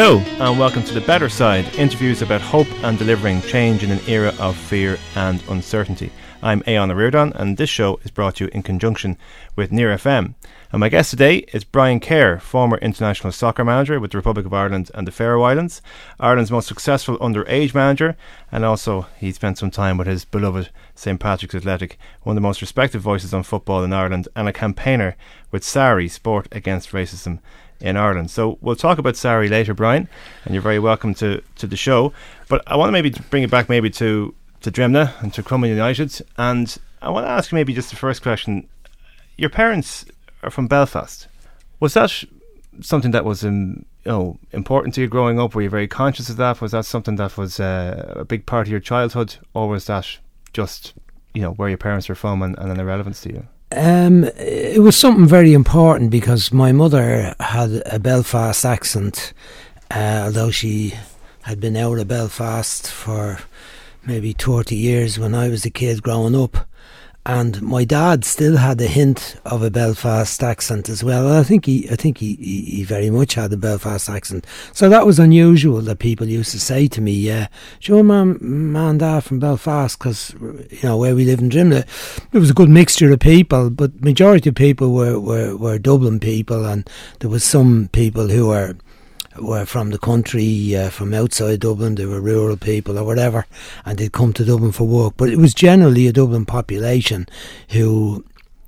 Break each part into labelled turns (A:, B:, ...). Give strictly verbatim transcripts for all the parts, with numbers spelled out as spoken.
A: Hello and welcome to The Better Side, interviews about hope and delivering change in an era of fear and uncertainty. I'm Aon O'Riordan and this show is brought to you in conjunction with Near F M. And my guest today is Brian Kerr, former international soccer manager with the Republic of Ireland and the Faroe Islands, Ireland's most successful underage manager, and also he spent some time with his beloved Saint Patrick's Athletic, one of the most respected voices on football in Ireland, and a campaigner with SARI, Sport Against Racism in Ireland. So we'll talk about SARI later, Brian, and you're very welcome to, to the show. But I want to maybe bring it back maybe to, to Drimnagh and to Crumlin United, and I want to ask you maybe just the first question. Your parents are from Belfast. Was that something that was um, you know, important to you growing up? Were you very conscious of that? Was that something that was uh, a big part of your childhood, or was that just, you know, where your parents were from and, and an irrelevance to you?
B: Um, it was something very important because my mother had a Belfast accent, uh, although she had been out of Belfast for maybe thirty years when I was a kid growing up. And my dad still had a hint of a Belfast accent as well. I think he, I think he, he, he very much had a Belfast accent. So that was unusual that people used to say to me, "Yeah, sure, man, man, dad from Belfast," because you know where we live in Drimnagh, there was a good mixture of people, but majority of people were, were, were Dublin people, and there was some people who were. were from the country, uh, from outside Dublin. They were rural people or whatever, and they'd come to Dublin for work. But it was generally a Dublin population who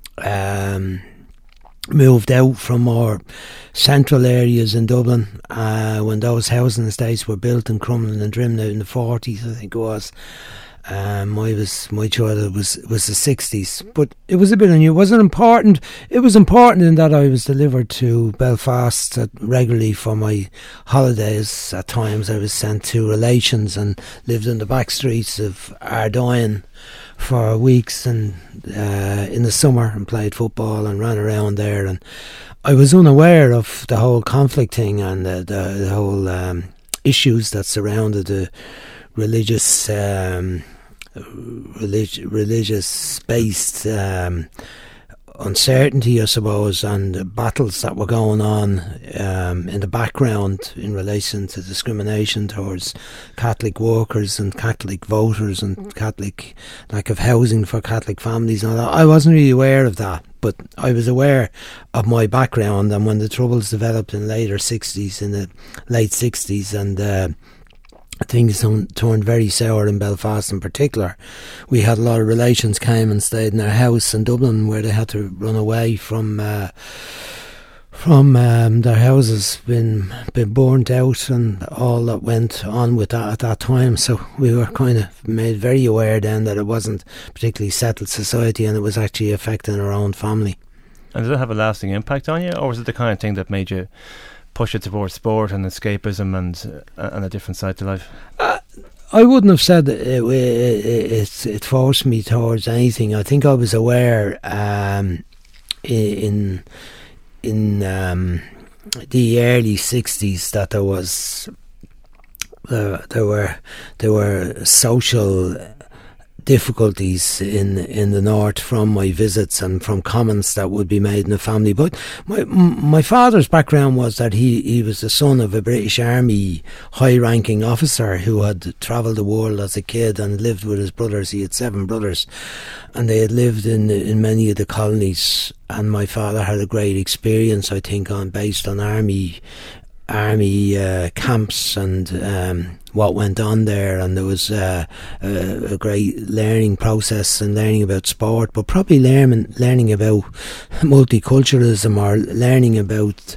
B: um, moved out from more central areas in Dublin uh, when those housing estates were built in Crumlin and Drimnagh in the forties, I think it was. Um, I was my childhood was was the sixties, but it was a bit unusual. It wasn't important. It was important in that I was delivered to Belfast regularly for my holidays. At times, I was sent to relations and lived in the back streets of Ardoyne for weeks, and uh, in the summer, and played football and ran around there. And I was unaware of the whole conflict thing and the the, the whole um, issues that surrounded the religious um, relig- religious based um, uncertainty, I suppose, and the battles that were going on um, in the background in relation to discrimination towards Catholic workers and Catholic voters and Catholic lack of housing for Catholic families and all that. I wasn't really aware of that, but I was aware of my background, and when the Troubles developed in later sixties, in the late sixties, and uh, things turned very sour in Belfast in particular. We had a lot of relations came and stayed in their house in Dublin, where they had to run away from uh, from um, their houses been been burnt out and all that went on with that at that time. So we were kind of made very aware then that it wasn't particularly settled society, and it was actually affecting our own family.
A: And did it have a lasting impact on you, or was it the kind of thing that made you push it towards sport and escapism and uh, and a different side to life?
B: Uh, I wouldn't have said it, it, it, it forced me towards anything. I think I was aware um, in in um, the early sixties that there was uh, there were there were social difficulties in in the north from my visits and from comments that would be made in the family. But my my father's background was that he, he was the son of a British Army high-ranking officer who had travelled the world as a kid and lived with his brothers. He had seven brothers, and they had lived in in many of the colonies. And my father had a great experience, I think, on based on army army uh, camps and um, what went on there, and there was uh, a, a great learning process and learning about sport, but probably learning learning about multiculturalism, or learning about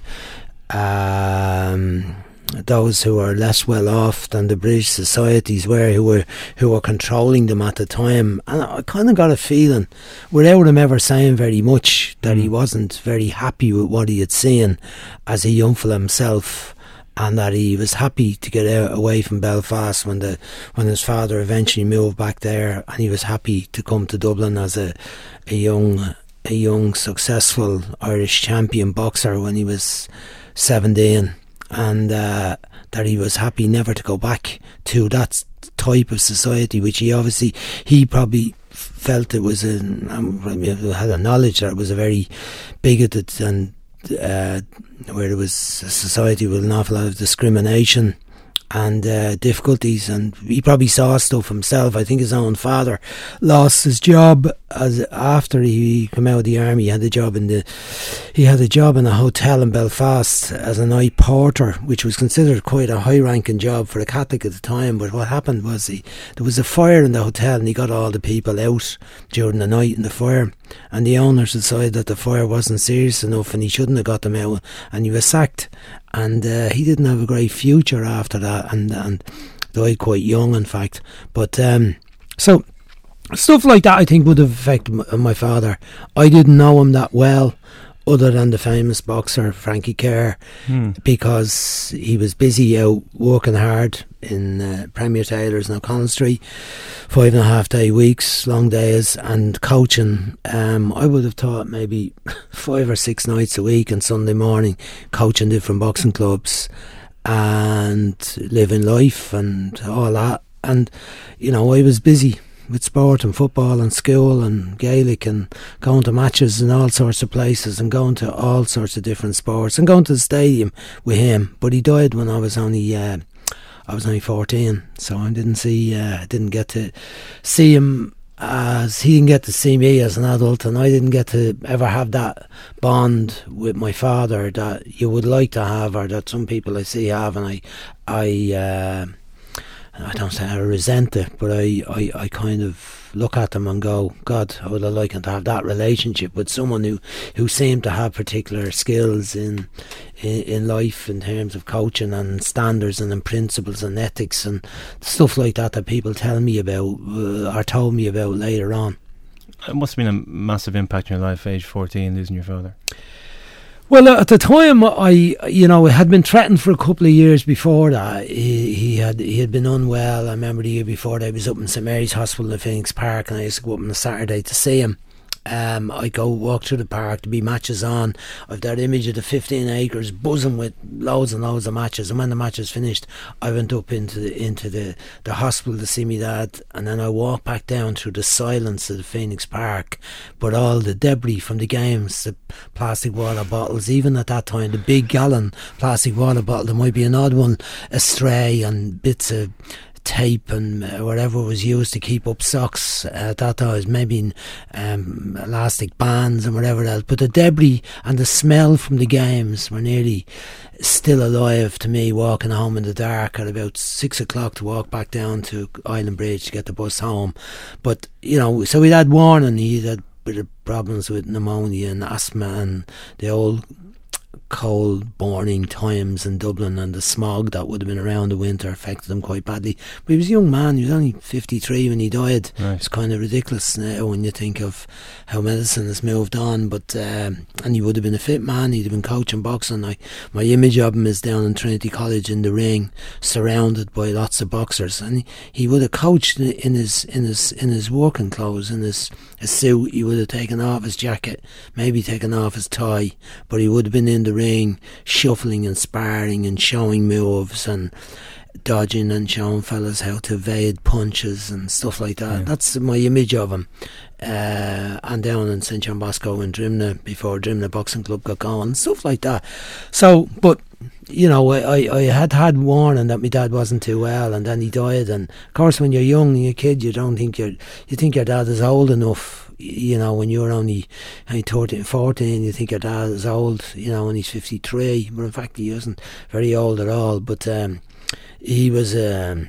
B: um, those who are less well off than the British societies were, who were who were controlling them at the time. And I kind of got a feeling, without him ever saying very much, that he wasn't very happy with what he had seen as a young fella himself, and that he was happy to get out, away from Belfast when the when his father eventually moved back there, and he was happy to come to Dublin as a a young a young successful Irish champion boxer when he was seventeen. And uh, that he was happy never to go back to that type of society, which he obviously, he probably felt it was a, um, had a knowledge that it was a very bigoted and uh, where there was a society with an awful lot of discrimination and uh, difficulties, and he probably saw stuff himself. I think his own father lost his job as after he came out of the army. He had a job in the he had a job in a hotel in Belfast as a night porter, which was considered quite a high-ranking job for a Catholic at the time. But what happened was he there was a fire in the hotel, and he got all the people out during the night in the fire, and the owners decided that the fire wasn't serious enough and he shouldn't have got them out, and he was sacked. And uh, he didn't have a great future after that, and and died quite young, in fact. But um, so stuff like that, I think, would have affected my, my father. I didn't know him that well, other than the famous boxer Frankie Kerr, hmm. because he was busy out working hard in uh, Premier Taylors in O'Connell Street, five and a half day weeks, long days, and coaching. Um, I would have thought maybe five or six nights a week and Sunday morning, coaching different boxing clubs and living life and all that. And, you know, I was busy with sport and football and school and Gaelic and going to matches in all sorts of places and going to all sorts of different sports and going to the stadium with him. But he died when I was only uh, I was only fourteen, so I didn't see uh, didn't get to see him as he didn't get to see me as an adult, and I didn't get to ever have that bond with my father that you would like to have, or that some people I see have, and I I. Uh, I don't say I resent it, but I, I, I kind of look at them and go, God, I would have liked to have that relationship with someone who, who seemed to have particular skills in, in in life in terms of coaching and standards and in principles and ethics and stuff like that that people tell me about uh, or told me about later on.
A: It must have been a massive impact in your life, age fourteen, losing your father.
B: Well, at the time, I, you know, had been threatened for a couple of years before that. He, he had he had been unwell. I remember the year before that, I was up in St Mary's Hospital in Phoenix Park, and I used to go up on a Saturday to see him. Um, I go walk through the park to be matches on. I've that image of the fifteen acres buzzing with loads and loads of matches. And when the matches finished, I went up into the into the, the hospital to see me dad, and then I walked back down through the silence of the Phoenix Park. But all the debris from the games, the plastic water bottles, even at that time, the big gallon plastic water bottle, there might be an odd one astray, and bits of tape and uh, whatever was used to keep up socks uh, at that time, maybe um, elastic bands and whatever else. But the debris and the smell from the games were nearly still alive to me, walking home in the dark at about six o'clock to walk back down to Island Bridge to get the bus home. But, you know, so we had warning, he had a bit of problems with pneumonia and asthma and the old cold burning times in Dublin, and the smog that would have been around the winter affected him quite badly. But he was a young man, he was only fifty-three when he died. Right. It's kind of ridiculous now when you think of how medicine has moved on. But um, and he would have been a fit man, he'd have been coaching boxing. I, my image of him is down in Trinity College in the ring, surrounded by lots of boxers, and he, he would have coached in his in his in his working clothes, in his, his suit. He would have taken off his jacket, maybe taken off his tie, but he would have been in the ring shuffling and sparring and showing moves and dodging and showing fellas how to evade punches and stuff like that. Yeah. That's my image of him. Uh, and down in Saint John Bosco in Drimna, before Drimna Boxing Club got going, stuff like that. So, but you know, I, I had had warning that my dad wasn't too well, and then he died. And of course, when you're young and you're a kid, you don't think you're, you think your dad is old enough. You know, when you're only, only thirteen, fourteen, you think your dad is old, you know, and he's fifty-three, but in fact he isn't very old at all. But um, he was, um,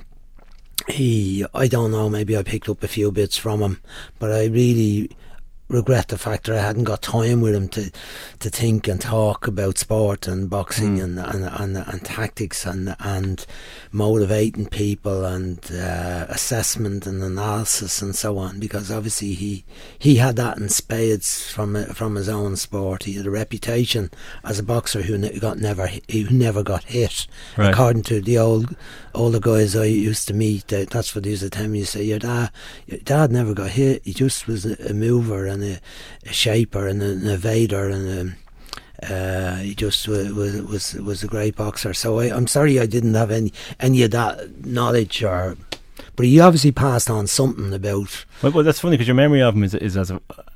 B: he, I don't know, maybe I picked up a few bits from him, but I really regret the fact that I hadn't got time with him to to think and talk about sport and boxing mm. and, and, and and tactics and and motivating people and uh, assessment and analysis and so on, because obviously he he had that in spades from from his own sport. He had a reputation as a boxer who ne- got never who never got hit. Right. According to the old older guys I used to meet, that, that's what they used to tell me. You say your dad your dad never got hit. He just was a, a mover and a, a shaper and an evader, and a, uh, he just was, was was was a great boxer. So I, I'm sorry I didn't have any any of that knowledge, or but he obviously passed on something about.
A: Well, well that's funny because your memory of him is is as a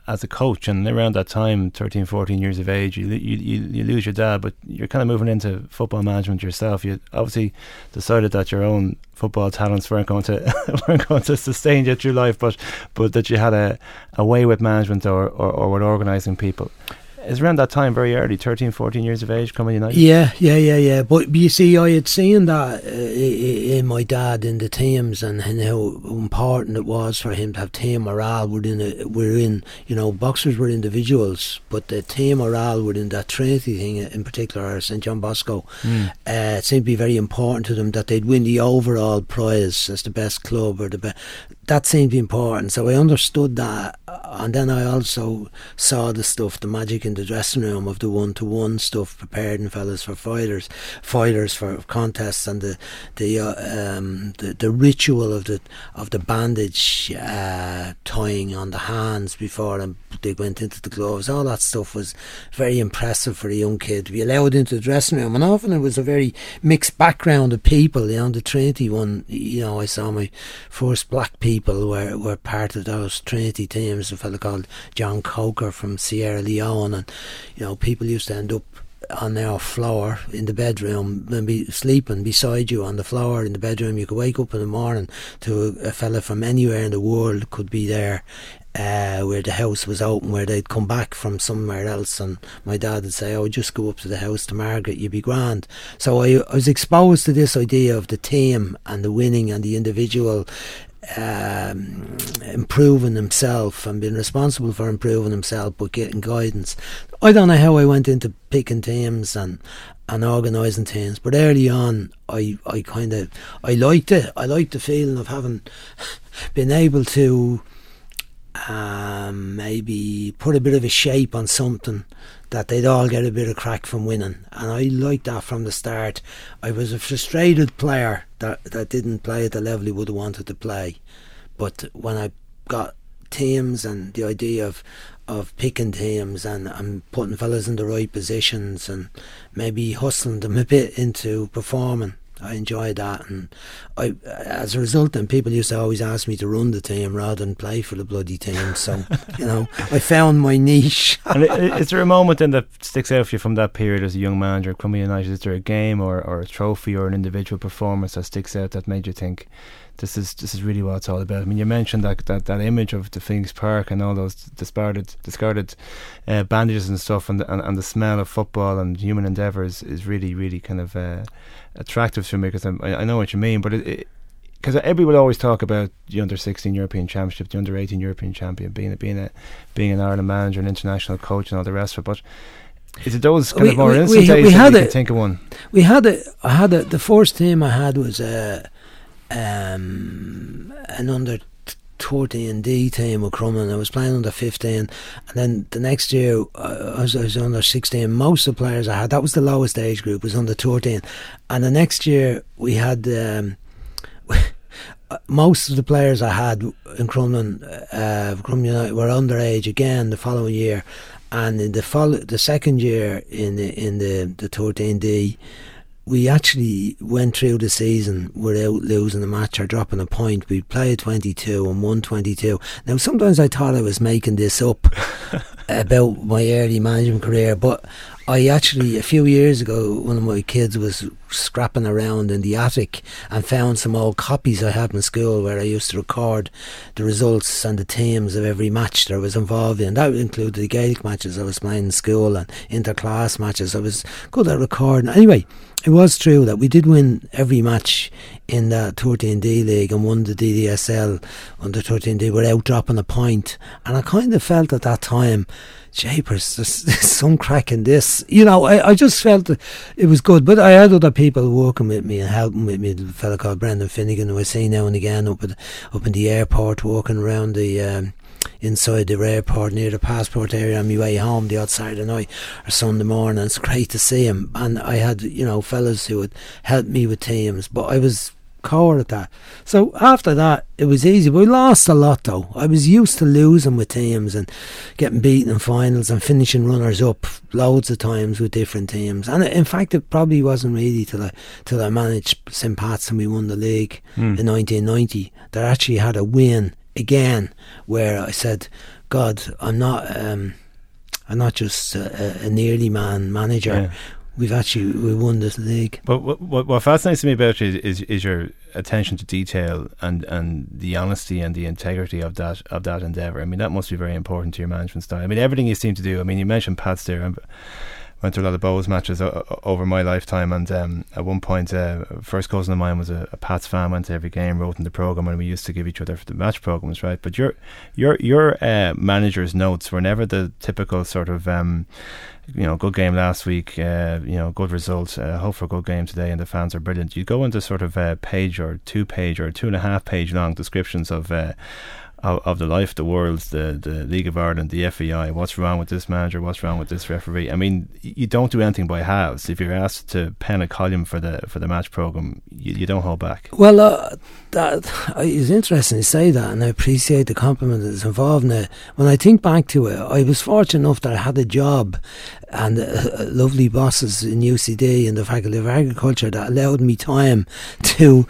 A: as a coach, and around that time, thirteen, fourteen years of age, you, you you you lose your dad, but you're kind of moving into football management yourself. You obviously decided that your own football talents weren't going to weren't going to sustain you through life, but but that you had a, a way with management or, or, or with organising people. It's around that time, very early, thirteen, fourteen years of age, coming United.
B: Yeah, yeah, yeah, yeah. But you see, I had seen that uh, in my dad in the teams, and, and how important it was for him to have team morale within it. Within, you know, boxers were individuals, but the team morale within that Trinity thing, in particular, or Saint John Bosco, mm. uh, it seemed to be very important to them that they'd win the overall prize as the best club or the best. That seemed to be important, so I understood that, and then I also saw the stuff, the magic in the dressing room of the one-to-one stuff, preparing fellas for fighters, fighters for contests, and the the uh, um, the, the ritual of the of the bandage uh, tying on the hands before them, they went into the gloves. All that stuff was very impressive for a young kid to be allowed into the dressing room, and often it was a very mixed background of people. You know, the Trinity one, you know, I saw my first black people. People were, were part of those Trinity teams. A fellow called John Coker from Sierra Leone, and you know, people used to end up on their floor in the bedroom and be sleeping beside you on the floor in the bedroom. You could wake up in the morning to a, a fella from anywhere in the world could be there. Uh, where the house was open, where they'd come back from somewhere else, and my dad would say, "Oh, just go up to the house to Margaret, you'd be grand." So I, I was exposed to this idea of the team and the winning and the individual um, improving himself and being responsible for improving himself, but getting guidance. I don't know how I went into picking teams and and organising teams, but early on I, I kind of I liked it. I liked the feeling of having been able to Um, maybe put a bit of a shape on something that they'd all get a bit of crack from winning, and I liked that from the start. I was a frustrated player that, that didn't play at the level he would have wanted to play, but when I got teams and the idea of of picking teams and, and putting fellas in the right positions and maybe hustling them a bit into performing, I enjoyed that, and I, as a result, then people used to always ask me to run the team rather than play for the bloody team. So, you know, I found my niche.
A: And is there a moment then that sticks out for you from that period as a young manager at Crumlin United? Is there a game or, or a trophy or an individual performance that sticks out that made you think this is this is really what it's all about? I mean, you mentioned that that, that image of the Phoenix Park and all those discarded discarded uh, bandages and stuff, and the, and, and the smell of football and human endeavour is, is really really kind of uh, attractive to me, because I, I know what you mean. But it, because everyone always talk about the under sixteen European Championship, the under eighteen European champion, being a, being a being an Ireland manager, an international coach, and all the rest of it. But is it those kind
B: we,
A: of more
B: we,
A: instant
B: we,
A: days
B: we
A: that
B: had
A: you
B: a,
A: can think of one?
B: We had a, I had a, the first team I had was a, um, an under thirteen D team with Crumlin. I was playing under fifteen, and then the next year uh, I, was, I was under sixteen. Most of the players I had, that was the lowest age group, was under thirteen, and the next year we had um, most of the players I had in Crumlin, uh, Crumlin United, were underage again the following year, and in the follow, the second year in the in the the thirteen D, we actually went through the season without losing a match or dropping a point. We played twenty-two and won twenty-two. Now, sometimes I thought I was making this up about my early management career, but I actually, a few years ago, one of my kids was scrapping around in the attic and found some old copies I had in school where I used to record the results and the teams of every match that I was involved in. That would include the Gaelic matches I was playing in school and inter-class matches. I was good at recording. Anyway, it was true that we did win every match in the thirteen D league and won the D D S L under thirteen D without dropping a point. And I kind of felt at that time, japers, there's, there's some crack in this. You know, I, I just felt that it was good. But I had other people working with me and helping with me. A fellow called Brendan Finnegan, who I see now and again up at, up in the airport, walking around the um, inside the airport near the passport area on my way home the odd Saturday night or Sunday morning. It's great to see him. And I had, you know, fellas who would help me with teams, but I was core at that. So after that it was easy. We lost a lot though. I was used to losing with teams and getting beaten in finals and finishing runners up loads of times with different teams. And in fact it probably wasn't really till I, till I managed Saint Pat's and we won the league mm. in nineteen ninety that I actually had a win again where I said, God, I'm not um, I'm not just a, a nearly man manager. Yeah. We've actually we won this league.
A: But what, what, what fascinates me about you is, is is your attention to detail and, and the honesty and the integrity of that of that endeavour. I mean, that must be very important to your management style. I mean, everything you seem to do. I mean, you mentioned Pats there. I went to a lot of Bows matches o- over my lifetime, and um, at one point, uh, a first cousin of mine was a, a Pats fan. Went to every game, wrote in the programme, and we used to give each other for the match programmes, right? But your your your uh, manager's notes were never the typical sort of. Um, You know, good game last week. Uh, you know, good result. Uh, hope for a good game today, and the fans are brilliant. You go into sort of a page or two page or two and a half page long descriptions of uh, of, of the life, the world, the the League of Ireland, the F A I. What's wrong with this manager? What's wrong with this referee? I mean, you don't do anything by halves. If you're asked to pen a column for the for the match program, you, you don't hold back.
B: Well, uh, that uh, it's interesting to say that, and I appreciate the compliment that's involved in it. When I think back to it, I was fortunate enough that I had a job and uh, lovely bosses in U C D and the Faculty of Agriculture that allowed me time to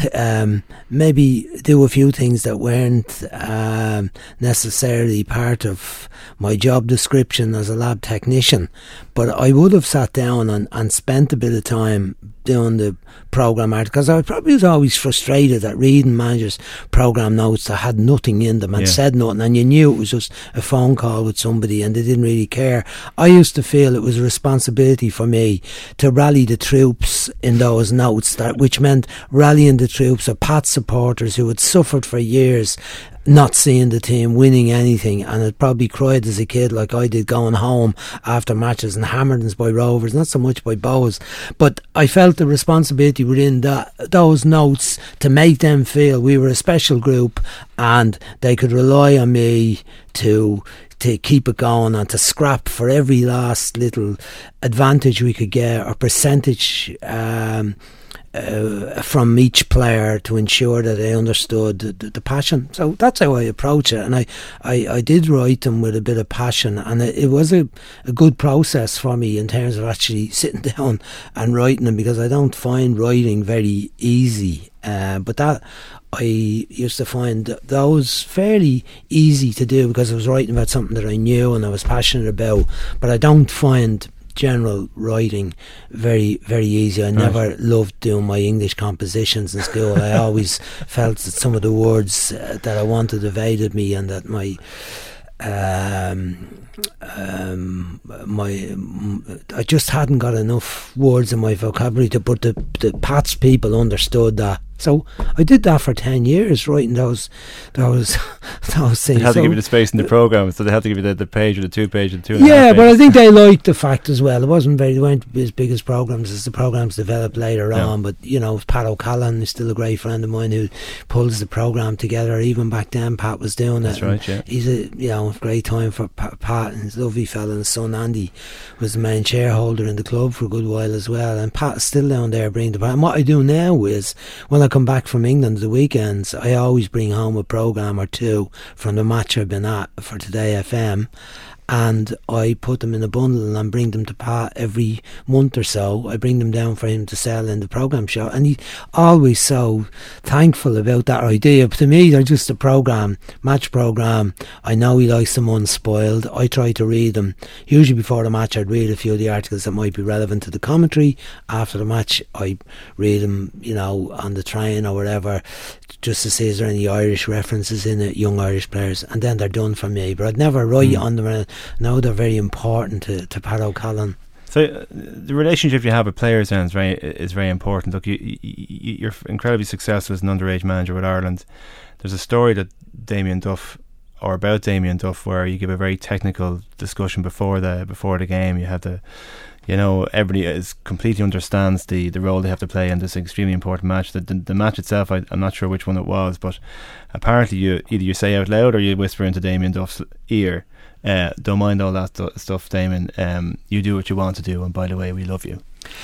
B: um, maybe do a few things that weren't um, necessarily part of my job description as a lab technician. But I would have sat down and, and spent a bit of time doing the programme art, because I probably was always frustrated at reading managers' programme notes that had nothing in them and yeah. said nothing, and you knew it was just a phone call with somebody and they didn't really care. I used to feel it was a responsibility for me to rally the troops in those notes, that which meant rallying the troops of Pat supporters who had suffered for years not seeing the team winning anything, and had probably cried as a kid like I did going home after matches and hammered us by Rovers, not so much by Bows. But I felt the responsibility within that those notes to make them feel we were a special group and they could rely on me to to keep it going and to scrap for every last little advantage we could get or percentage um Uh, from each player to ensure that they understood the, the, the passion. So that's how I approach it, and I, I, I did write them with a bit of passion, and it, it was a, a good process for me in terms of actually sitting down and writing them, because I don't find writing very easy, uh, but that I used to find those fairly easy to do because I was writing about something that I knew and I was passionate about. But I don't find general writing very very easy. I right. never loved doing my English compositions in school. I always felt that some of the words uh, that I wanted evaded me, and that my um, um, my I just hadn't got enough words in my vocabulary to, but the, the Pats people understood that. So I did that for ten years, writing those those those things.
A: They had
B: so,
A: to give you the space in the programme, so they had to give you the, the page or the two page or the two and
B: yeah,
A: a half
B: but
A: pages.
B: I think they liked the fact as well. It wasn't very, they weren't as big as programmes as the programmes developed later no. on. But you know, Pat O'Callaghan is still a great friend of mine who pulls the programme together. Even back then, Pat was doing
A: That's
B: it.
A: That's right. Yeah,
B: he's a you know great time for Pat, Pat and his lovely fella. And his son Andy was the main shareholder in the club for a good while as well. And Pat's still down there bringing the part. And what I do now is when I come back from England. The weekends I always bring home a programme or two from the match I've been at for Today F M, and I put them in a bundle and bring them to Pat every month or so. I bring them down for him to sell in the programme show, and he's always so thankful about that idea. But to me, they're just a programme, match programme. I know he likes them unspoiled. I try to read them. Usually before the match I'd read a few of the articles that might be relevant to the commentary. After the match I read them, you know, on the train or whatever, just to see is there any Irish references in it, young Irish players, and then they're done for me. But I'd never write mm. on them. Now they're very important to, to Pat O'Callaghan.
A: So uh, the relationship you have with players then is very is very important. Look, you, you, you're incredibly successful as an underage manager with Ireland. There's a story that Damien Duff, or about Damien Duff, where you give a very technical discussion before the before the game. You have the, you know, everybody is completely understands the, the role they have to play in this extremely important match. The the, the match itself, I, I'm not sure which one it was, but apparently you either you say out loud or you whisper into Damien Duff's ear, uh, "Don't mind all that st- stuff, Damien. Um, you do what you want to do, and by the way, we love you."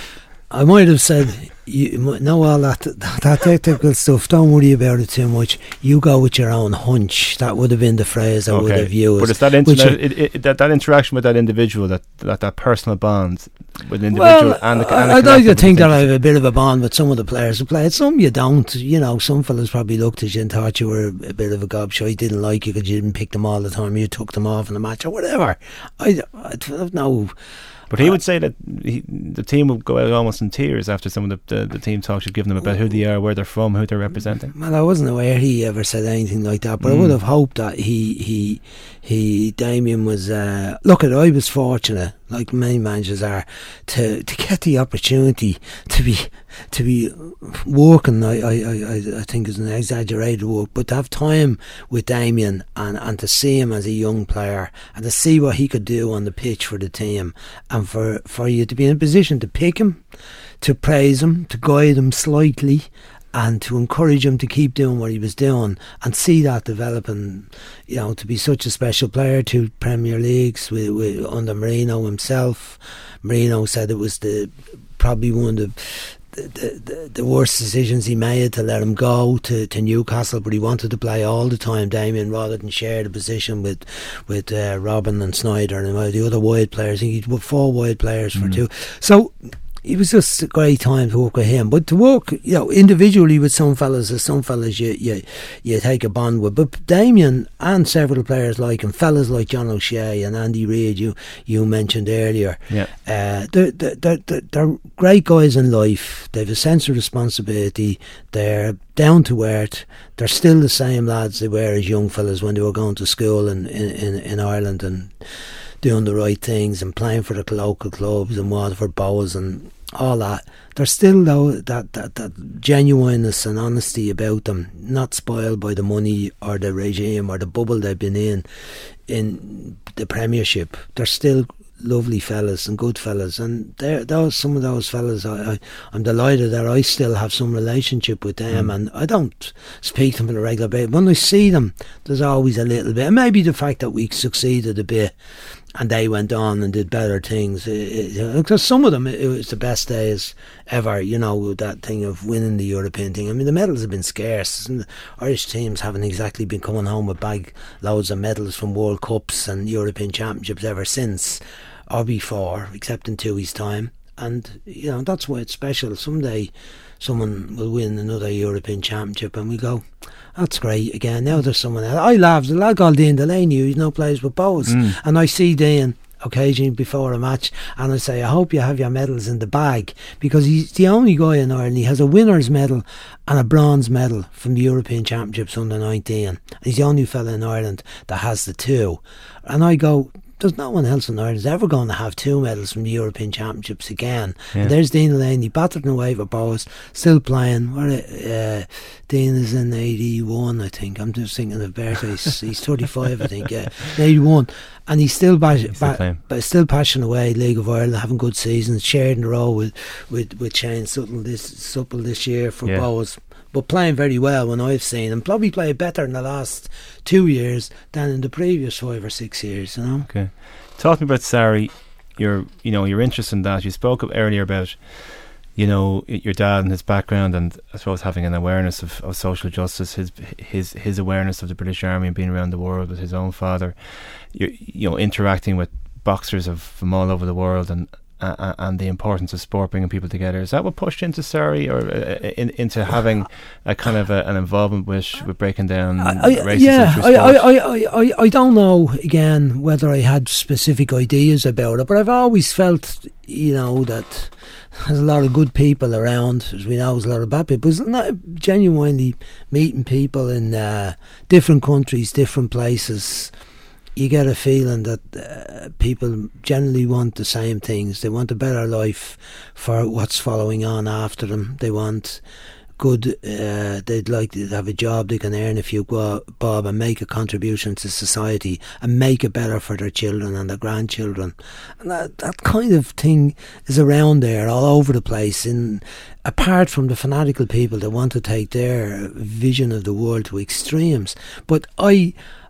B: I might have said, you know, all that, that technical stuff, don't worry about it too much. You go with your own hunch. That would have been the phrase I
A: okay.
B: would have used.
A: But it's that, interna- it, it, that, that interaction with that individual, that, that, that personal bond with the individual
B: well,
A: and the,
B: I,
A: and the
B: I'd like to think that I
A: interesting.
B: have a bit of a bond with some of the players who played. Some you don't. You know, some fellas probably looked at you and thought you were a bit of a gobshite, didn't like you because you didn't pick them all the time, you took them off in the match or whatever. I, I don't know.
A: But he would say that he, the team would go out almost in tears after some of the, the, the team talks you've given them about who they are, where they're from, who they're representing.
B: Well, I wasn't aware he ever said anything like that, but mm. I would have hoped that he he he Damien was. Uh, look, at I was fortunate, like many managers are, to to get the opportunity to be to be working. I I, I, I think is an exaggerated work, but to have time with Damien and and to see him as a young player and to see what he could do on the pitch for the team. And for, for you to be in a position to pick him, to praise him, to guide him slightly, and to encourage him to keep doing what he was doing, and see that developing, you know, to be such a special player to Premier Leagues with, with under Marino himself. Marino said it was the probably one of the The, the, the worst decisions he made to let him go to, to Newcastle, but he wanted to play all the time, Damien, rather than share the position with with uh, Robin and Snyder and uh, the other wide players. He had four wide players for mm. two. So it was just a great time to work with him. But to work, you know, individually with some fellas, there's some fellas you, you you take a bond with. But Damien and several players like him, fellas like John O'Shea and Andy Reid, you you mentioned earlier,
A: yeah,
B: uh, they're, they're, they're, they're great guys in life. They have a sense of responsibility. They're down to earth. They're still the same lads they were as young fellas when they were going to school in, in, in Ireland and doing the right things and playing for the local clubs and Waterford Boas and all that. There's still though that, that, that genuineness and honesty about them, not spoiled by the money or the regime or the bubble they've been in in the Premiership. They're still lovely fellas and good fellas, and they're, those some of those fellas I, I, I'm delighted that I still have some relationship with them, mm. and I don't speak to them on a regular basis. When I see them, there's always a little bit, and maybe the fact that we succeeded a bit and they went on and did better things, because some of them it was the best days ever, you know, that thing of winning the European thing. I mean, the medals have been scarce, and the Irish teams haven't exactly been coming home with bag loads of medals from World Cups and European Championships ever since or before, except in Tui's time. And you know, that's why it's special. Someday someone will win another European Championship and we go, that's great again. Now there's someone else. I laughed, a lad called Dean Delaney, who's now plays with Bows, mm. and I see Dean occasionally before a match and I say, I hope you have your medals in the bag, because he's the only guy in Ireland. He has a winner's medal and a bronze medal from the European Championships under nineteen. He's the only fella in Ireland that has the two. And I go, there's no one else in Ireland ever going to have two medals from the European Championships again. Yeah. And there's Dean Delaney, battered away for Bows, still playing. Uh, Dean is in eighty-one, I think. I'm just thinking of birthdays. He's thirty-five, I think. Yeah, eighty-one, and he's still bash, he's still, ba- but still pashing away. League of Ireland, having good seasons, sharing the role with with with Shane Suttle this Supple this year for yeah. Bows. But playing very well when I've seen him. Probably played better in the last two years than in the previous five or six years, you know.
A: Okay. Talk to me about Sarri, your you know, your interest in that. You spoke earlier about, you know, your dad and his background, and I suppose having an awareness of, of social justice, his his his awareness of the British Army and being around the world with his own father, you you know, interacting with boxers of, from all over the world, and Uh, and the importance of sport bringing people together. Is that what pushed into Sarri, or uh, in, into having a kind of a, an involvement with with breaking down
B: I,
A: racism
B: yeah,
A: through
B: sport? I, I, I, I, I don't know, again, whether I had specific ideas about it, but I've always felt, you know, that there's a lot of good people around, as we know there's a lot of bad people. It's not genuinely meeting people in uh, different countries, different places. You get a feeling that uh, people generally want the same things. They want a better life for what's following on after them. They want good, uh, they'd like to have a job they can earn a few bob and make a contribution to society and make it better for their children and their grandchildren. And that, that kind of thing is around there all over the place, in, apart from the fanatical people that want to take their vision of the world to extremes. But I...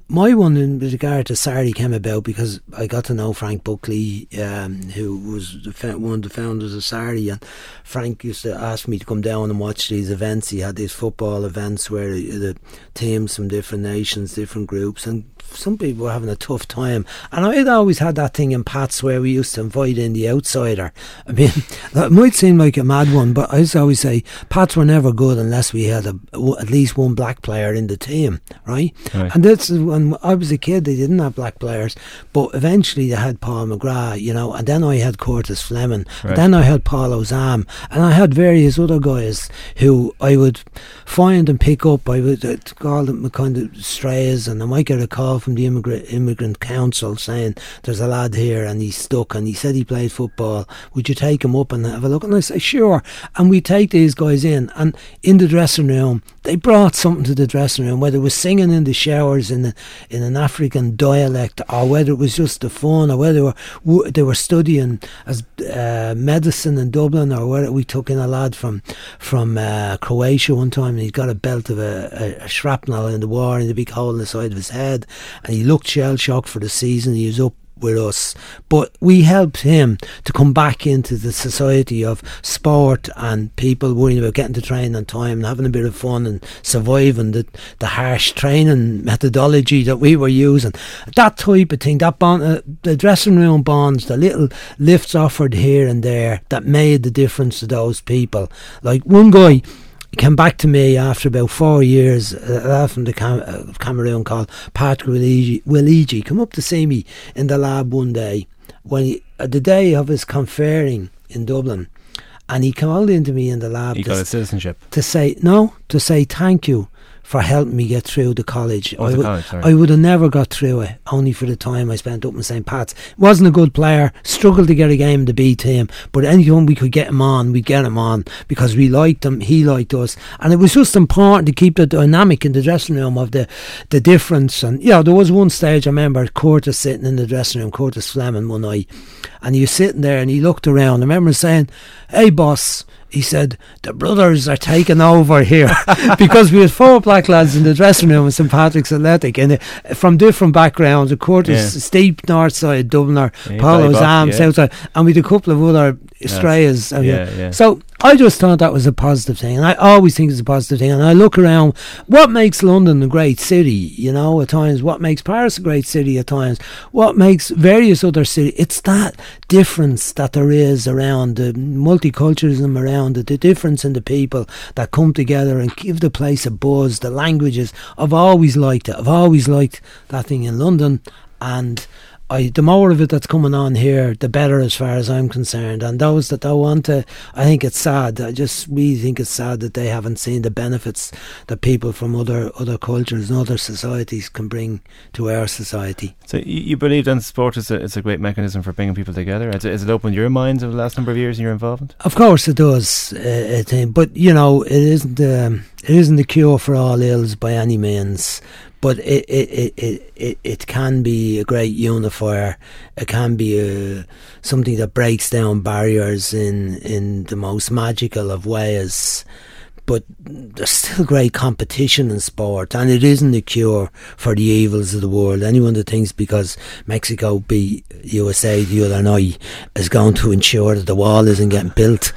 B: my one in regard to Saturday came about because I got to know Frank Buckley, um, who was the, one of the founders of Saturday, and Frank used to ask me to come down and watch these events. He had these football events where the teams from different nations, different groups, and some people were having a tough time. And I'd always had that thing in Pats where we used to invite in the outsider. I mean, that might seem like a mad one, but I used to always say Pats were never good unless we had a, at least one black player in the team, right? right. And this is when I was a kid, they didn't have black players, but eventually they had Paul McGrath, you know, and then I had Curtis Fleming, right. and then I had Paul Ozam, and I had various other guys who I would find and pick up. I would uh, call them kind of strays, and I might get a call from the immigrant immigrant council saying there's a lad here and he's stuck and he said he played football, would you take him up and have a look? And I say sure, and we take these guys in, and in the dressing room they brought something to the dressing room, whether it was singing in the showers in a, in an African dialect, or whether it was just the fun, or whether they were they were studying as uh, medicine in Dublin, or whether we took in a lad from from uh, Croatia one time and he got a belt of a, a, a shrapnel in the war in the big hole in the side of his head, and he looked shell shocked for the season. He was up with us, but we helped him to come back into the society of sport and people worrying about getting to train on time and having a bit of fun and surviving the, the harsh training methodology that we were using, that type of thing. That bond, uh, the dressing room bonds, the little lifts offered here and there that made the difference to those people. Like one guy came back to me after about four years, uh, from the Cam- uh, Cameroon, called Patrick Willigi. Come up to see me in the lab one day, when he, uh, the day of his conferring in Dublin, and he called into me in the lab.
A: He got a citizenship.
B: To say, no, to say thank you for helping me get through the college.
A: Oh,
B: I,
A: the
B: would,
A: college sorry.
B: I would have never got through it, only for the time I spent up in Saint Pat's. Wasn't a good player, struggled to get a game in the B team, but anytime we could get him on, we'd get him on, because we liked him, he liked us, and it was just important to keep the dynamic in the dressing room of the, the difference. And yeah, there was one stage I remember Curtis sitting in the dressing room, Curtis Fleming, one night, and he was sitting there and he looked around. I remember saying, "Hey boss," he said, "the brothers are taking over here," because we had four black lads in the dressing room at St Patrick's Athletic, and uh, from different backgrounds. Of course, yeah. steep north side Dubliner, yeah, Paul Ozam, yeah. south side, and we had a couple of other Strayas.
A: Yes. Yeah, yeah.
B: So I just thought that was a positive thing, and I always think it's a positive thing. And I look around, what makes London a great city, you know, at times, what makes Paris a great city at times, what makes various other cities, it's that difference that there is around the multiculturalism around it, the difference in the people that come together and give the place a buzz, the languages. I've always liked it. I've always liked that thing in London, and I, the more of it that's coming on here, the better, as far as I'm concerned. And those that don't want to, I think it's sad. I just really think it's sad that they haven't seen the benefits that people from other other cultures and other societies can bring to our society.
A: So you, you believe then sport is a, it's a great mechanism for bringing people together? Has it, has it opened your minds over the last number of years in your involvement?
B: Of course it does, uh, it, but you know, it isn't um, it isn't the cure for all ills by any means. But it it, it, it it can be a great unifier. It can be a, something that breaks down barriers in, in the most magical of ways. But there's still great competition in sport, and it isn't a cure for the evils of the world. Anyone that thinks because Mexico beat U S A the other night is going to ensure that the wall isn't getting built,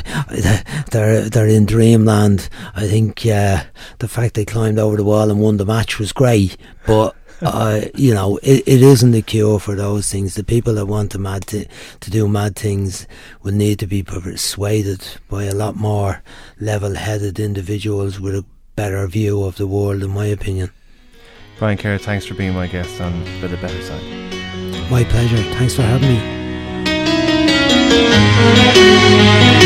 B: they're they're in dreamland. I think uh, the fact they climbed over the wall and won the match was great, but Uh, you know, it, it isn't a cure for those things. The people that want to mad to, to do mad things will need to be persuaded by a lot more level-headed individuals with a better view of the world, in my opinion.
A: Brian Kerr, thanks for being my guest on For the Better Side.
B: My pleasure. Thanks for having me.